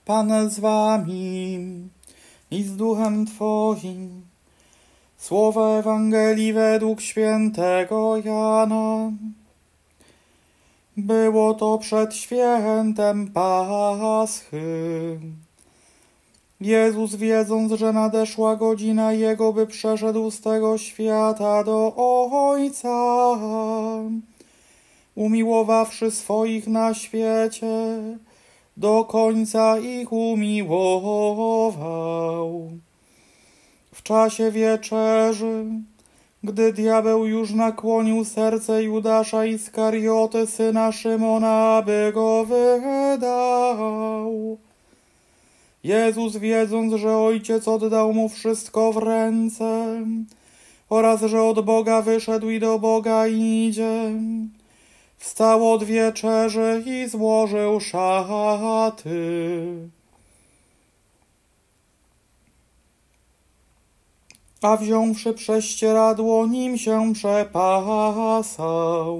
Pan z wami i z duchem Twoim. Słowa Ewangelii według świętego Jana. Było to przed świętem Paschy. Jezus, wiedząc, że nadeszła godzina Jego, by przeszedł z tego świata do Ojca, umiłowawszy swoich na świecie, do końca ich umiłował. W czasie wieczerzy, gdy diabeł już nakłonił serce Judasza Iskarioty, syna Szymona, aby go wydał, Jezus, wiedząc, że Ojciec oddał mu wszystko w ręce oraz że od Boga wyszedł i do Boga idzie, wstał od wieczerzy i złożył szaty. A wziąwszy prześcieradło, nim się przepasał.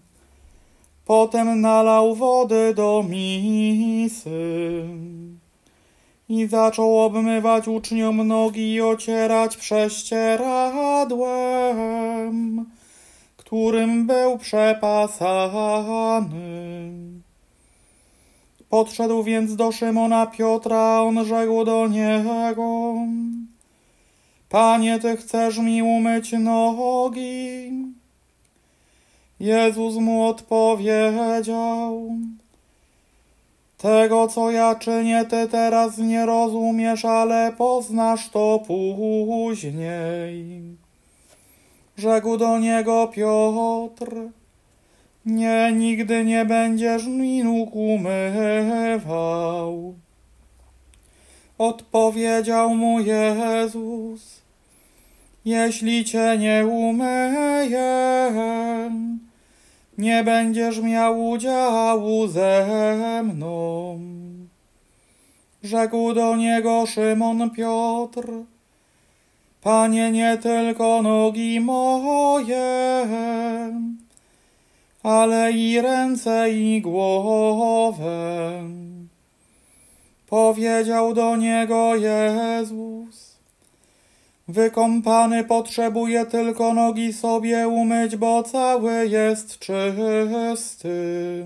Potem nalał wody do misy i zaczął obmywać uczniom nogi i ocierać prześcieradłem, którym był przepasany. Podszedł więc do Szymona Piotra, a on rzekł do niego: Panie, Ty chcesz mi umyć nogi? Jezus mu odpowiedział: Tego, co ja czynię, Ty teraz nie rozumiesz, ale poznasz to później. Rzekł do niego Piotr: Nie, nigdy nie będziesz mi nóg umywał. Odpowiedział mu Jezus: Jeśli Cię nie umyję, nie będziesz miał udziału ze mną. Rzekł do niego Szymon Piotr: Panie, nie tylko nogi moje, ale i ręce i głowę. Powiedział do niego Jezus: Wykąpany potrzebuje tylko nogi sobie umyć, bo cały jest czysty.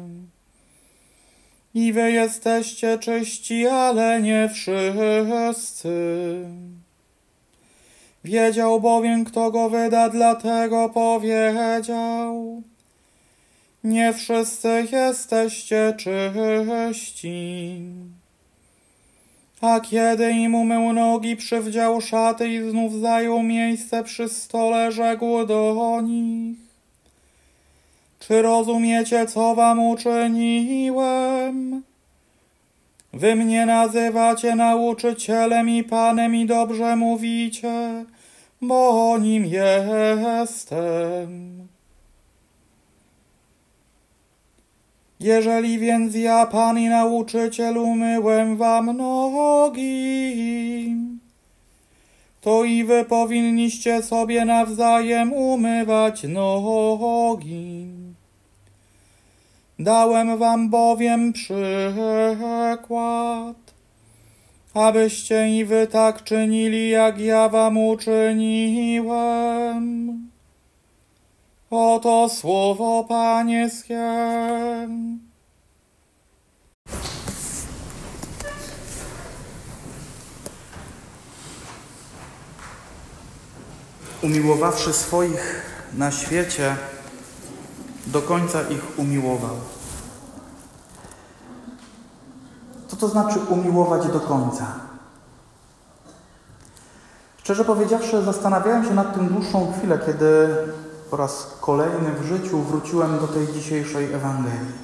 I wy jesteście czyści, ale nie wszyscy. Wiedział bowiem, kto go wyda, dlatego powiedział: Nie wszyscy jesteście czyści. A kiedy im umył nogi, przywdział szaty i znów zajął miejsce przy stole, rzekł do nich: Czy rozumiecie, co wam uczyniłem? Wy mnie nazywacie nauczycielem i Panem i dobrze mówicie, bo nim jestem. Jeżeli więc ja, Pan i nauczyciel, umyłem wam nogi, to i wy powinniście sobie nawzajem umywać nogi. Dałem wam bowiem przykład, abyście i wy tak czynili, jak ja wam uczyniłem. Oto słowo Pańskie. Umiłowawszy swoich na świecie, do końca ich umiłował. Co to znaczy umiłować do końca? Szczerze powiedziawszy, zastanawiałem się nad tym dłuższą chwilę, kiedy po raz kolejny w życiu wróciłem do tej dzisiejszej Ewangelii.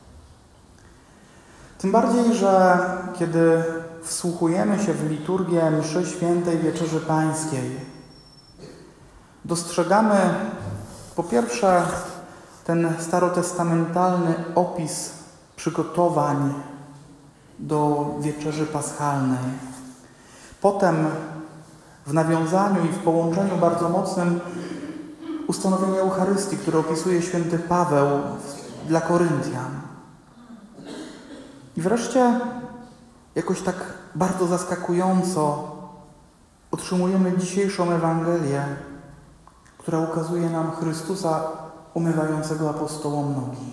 Tym bardziej, że kiedy wsłuchujemy się w liturgię mszy świętej Wieczerzy Pańskiej, dostrzegamy po pierwsze ten starotestamentalny opis przygotowań do Wieczerzy Paschalnej. Potem w nawiązaniu i w połączeniu bardzo mocnym ustanowienie Eucharystii, które opisuje święty Paweł dla Koryntian. I wreszcie jakoś tak bardzo zaskakująco otrzymujemy dzisiejszą Ewangelię, która ukazuje nam Chrystusa umywającego apostołom nogi.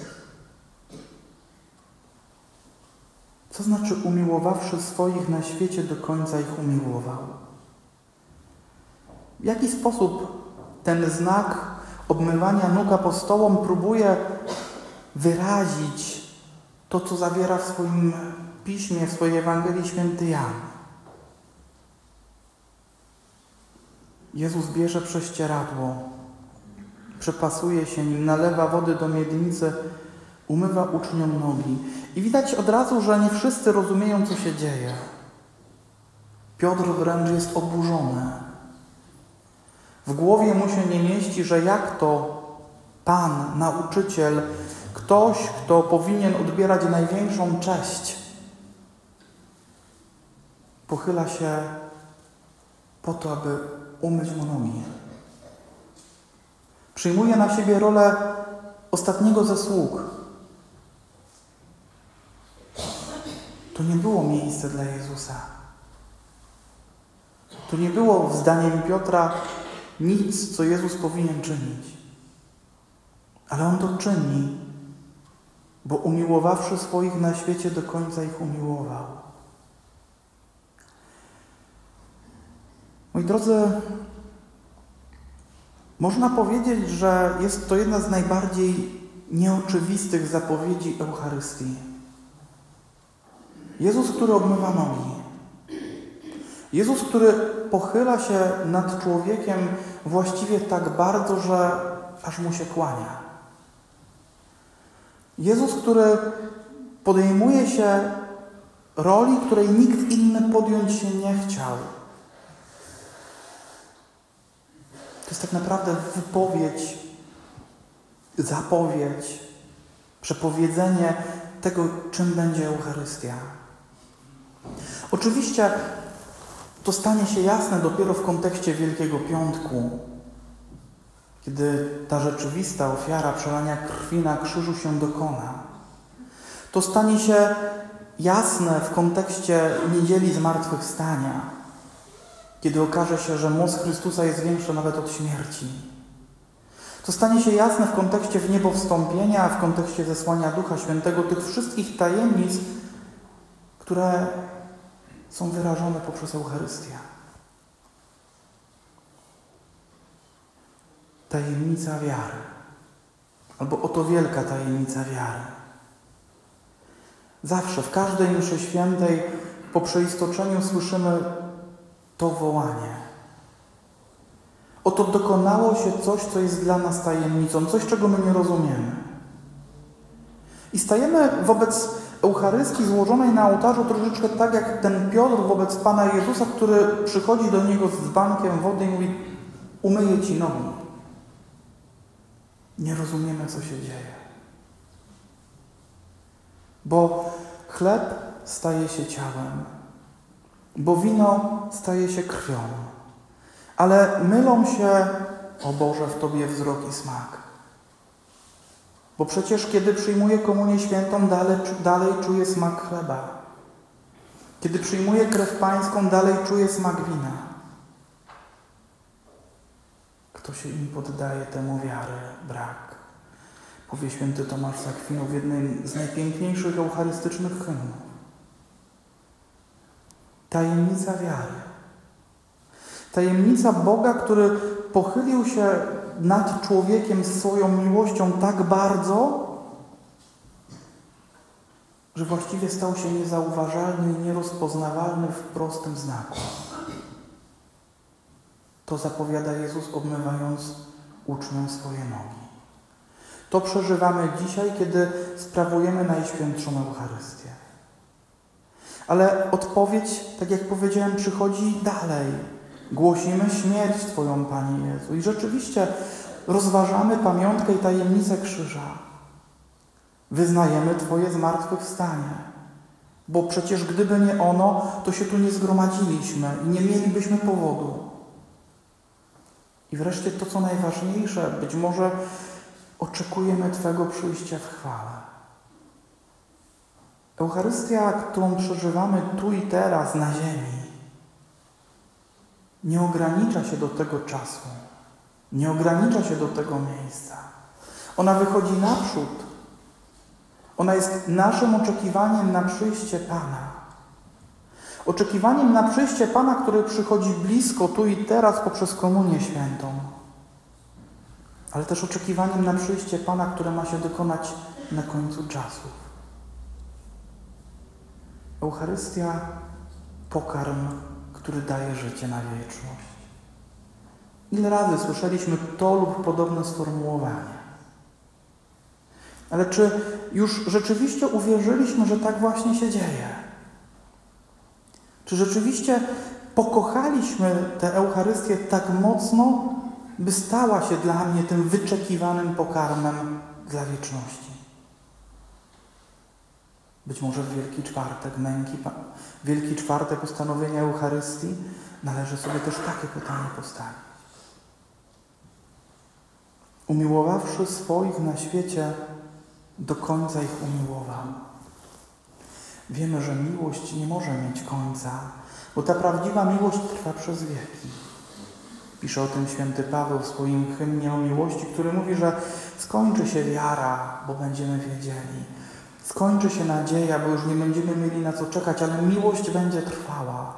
Co znaczy umiłowawszy swoich na świecie, do końca ich umiłował? W jaki sposób ten znak obmywania nóg apostołom próbuje wyrazić to, co zawiera w swoim piśmie, w swojej Ewangelii święty Jan? Jezus bierze prześcieradło, przepasuje się nim, nalewa wody do miednicy, umywa uczniom nogi. I widać od razu, że nie wszyscy rozumieją, co się dzieje. Piotr wręcz jest oburzony. W głowie mu się nie mieści, że jak to Pan, nauczyciel, ktoś, kto powinien odbierać największą cześć, pochyla się po to, aby umyć mu nogi. Przyjmuje na siebie rolę ostatniego ze sług. To nie było miejsce dla Jezusa. To nie było, zdaniem Piotra, nic, co Jezus powinien czynić. Ale On to czyni, bo umiłowawszy swoich na świecie, do końca ich umiłował. Moi drodzy, można powiedzieć, że jest to jedna z najbardziej nieoczywistych zapowiedzi Eucharystii. Jezus, który obmywa nogi. Jezus, który pochyla się nad człowiekiem właściwie tak bardzo, że aż mu się kłania. Jezus, który podejmuje się roli, której nikt inny podjąć się nie chciał. To jest tak naprawdę wypowiedź, zapowiedź, przepowiedzenie tego, czym będzie Eucharystia. Oczywiście to stanie się jasne dopiero w kontekście Wielkiego Piątku, kiedy ta rzeczywista ofiara przelania krwi na krzyżu się dokona. To stanie się jasne w kontekście Niedzieli Zmartwychwstania, kiedy okaże się, że moc Chrystusa jest większa nawet od śmierci. To stanie się jasne w kontekście wniebowstąpienia, w kontekście zesłania Ducha Świętego, tych wszystkich tajemnic, które są wyrażone poprzez Eucharystię. Tajemnica wiary. Albo oto wielka tajemnica wiary. Zawsze, w każdej mszy świętej, po przeistoczeniu słyszymy to wołanie. Oto dokonało się coś, co jest dla nas tajemnicą, coś, czego my nie rozumiemy. I stajemy wobec Eucharystii złożonej na ołtarzu troszeczkę tak, jak ten Piotr wobec Pana Jezusa, który przychodzi do Niego z dzbankiem wody i mówi: umyję Ci nogi. Nie rozumiemy, co się dzieje. Bo chleb staje się ciałem, bo wino staje się krwią. Ale mylą się, o Boże, w Tobie wzrok i smak. Bo przecież kiedy przyjmuję komunię świętą, dalej czuję smak chleba. Kiedy przyjmuję krew pańską, dalej czuję smak wina. Kto się im poddaje, temu wiary brak. Powie święty Tomasz z Akwinu w jednym z najpiękniejszych eucharystycznych hymnów. Tajemnica wiary. Tajemnica Boga, który pochylił się nad człowiekiem swoją miłością tak bardzo, że właściwie stał się niezauważalny i nierozpoznawalny w prostym znaku. To zapowiada Jezus, obmywając uczniom swoje nogi. To przeżywamy dzisiaj, kiedy sprawujemy Najświętszą Eucharystię. Ale odpowiedź, tak jak powiedziałem, przychodzi dalej. Głosimy śmierć Twoją, Panie Jezu. I rzeczywiście rozważamy pamiątkę i tajemnicę krzyża. Wyznajemy Twoje zmartwychwstanie. Bo przecież gdyby nie ono, to się tu nie zgromadziliśmy i nie mielibyśmy powodu. I wreszcie to, co najważniejsze, być może oczekujemy Twego przyjścia w chwale. Eucharystia, którą przeżywamy tu i teraz na ziemi, nie ogranicza się do tego czasu, nie ogranicza się do tego miejsca. Ona wychodzi naprzód. Ona jest naszym oczekiwaniem na przyjście Pana. Oczekiwaniem na przyjście Pana, który przychodzi blisko, tu i teraz poprzez Komunię Świętą. Ale też oczekiwaniem na przyjście Pana, które ma się dokonać na końcu czasów. Eucharystia, pokarm, który daje życie na wieczność. Ile razy słyszeliśmy to lub podobne sformułowanie? Ale czy już rzeczywiście uwierzyliśmy, że tak właśnie się dzieje? Czy rzeczywiście pokochaliśmy tę Eucharystię tak mocno, by stała się dla mnie tym wyczekiwanym pokarmem dla wieczności? Być może w Wielki Czwartek męki, Wielki Czwartek ustanowienia Eucharystii należy sobie też takie pytanie postawić. Umiłowawszy swoich na świecie, do końca ich umiłował. Wiemy, że miłość nie może mieć końca, bo ta prawdziwa miłość trwa przez wieki. Pisze o tym święty Paweł w swoim hymnie o miłości, który mówi, że skończy się wiara, bo będziemy wiedzieli. Skończy się nadzieja, bo już nie będziemy mieli na co czekać, ale miłość będzie trwała.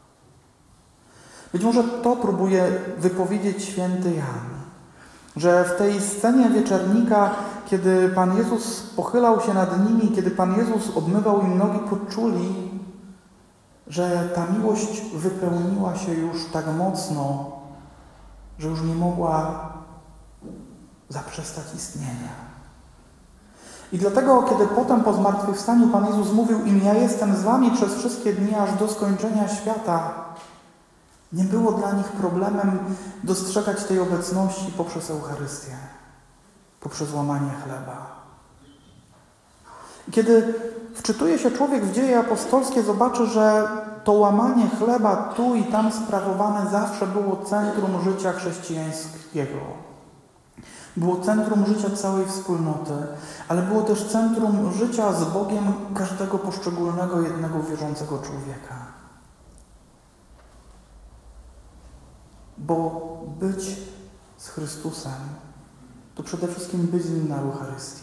Być może to próbuje wypowiedzieć święty Jan, że w tej scenie wieczernika, kiedy Pan Jezus pochylał się nad nimi, kiedy Pan Jezus obmywał im nogi, poczuli, że ta miłość wypełniła się już tak mocno, że już nie mogła zaprzestać istnienia. I dlatego, kiedy potem po zmartwychwstaniu Pan Jezus mówił im: ja jestem z wami przez wszystkie dni, aż do skończenia świata, nie było dla nich problemem dostrzegać tej obecności poprzez Eucharystię, poprzez łamanie chleba. I kiedy wczytuje się człowiek w dzieje apostolskie, zobaczy, że to łamanie chleba tu i tam sprawowane zawsze było centrum życia chrześcijańskiego. Było centrum życia całej wspólnoty, ale było też centrum życia z Bogiem każdego poszczególnego, jednego wierzącego człowieka. Bo być z Chrystusem to przede wszystkim być z Nim na Eucharystii.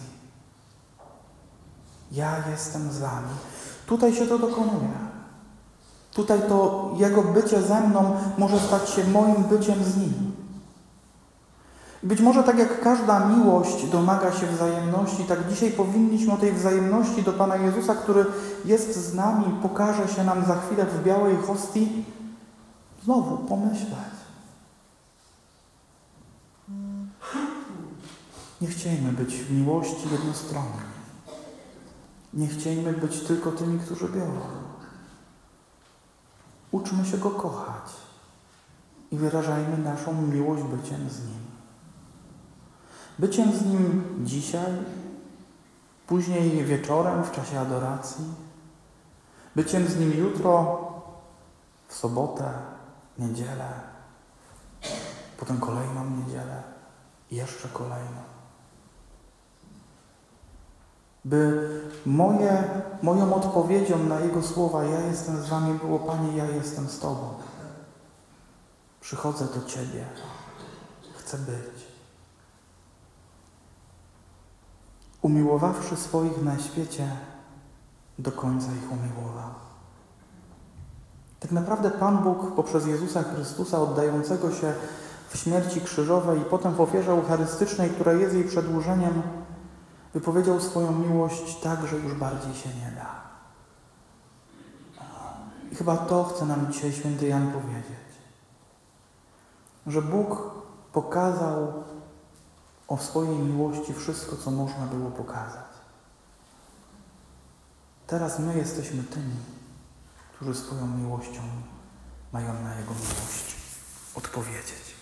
Ja jestem z wami. Tutaj się to dokonuje. Tutaj to Jego bycie ze mną może stać się moim byciem z Nim. Być może tak jak każda miłość domaga się wzajemności, tak dzisiaj powinniśmy o tej wzajemności do Pana Jezusa, który jest z nami, pokaże się nam za chwilę w białej hostii, znowu pomyśleć. Nie chciejmy być w miłości jednostronni. Nie chciejmy być tylko tymi, którzy biorą. Uczmy się Go kochać i wyrażajmy naszą miłość byciem z Nim. Byciem z Nim dzisiaj, później wieczorem w czasie adoracji, byciem z Nim jutro, w sobotę, niedzielę, potem kolejną niedzielę i jeszcze kolejną. By moją odpowiedzią na Jego słowa: ja jestem z wami, było: Panie, ja jestem z Tobą. Przychodzę do Ciebie. Chcę być. Umiłowawszy swoich na świecie, do końca ich umiłował. Tak naprawdę Pan Bóg poprzez Jezusa Chrystusa, oddającego się w śmierci krzyżowej i potem w ofierze eucharystycznej, która jest jej przedłużeniem, wypowiedział swoją miłość tak, że już bardziej się nie da. I chyba to chce nam dzisiaj święty Jan powiedzieć. Że Bóg pokazał o swojej miłości wszystko, co można było pokazać. Teraz my jesteśmy tymi, którzy swoją miłością mają na Jego miłość odpowiedzieć.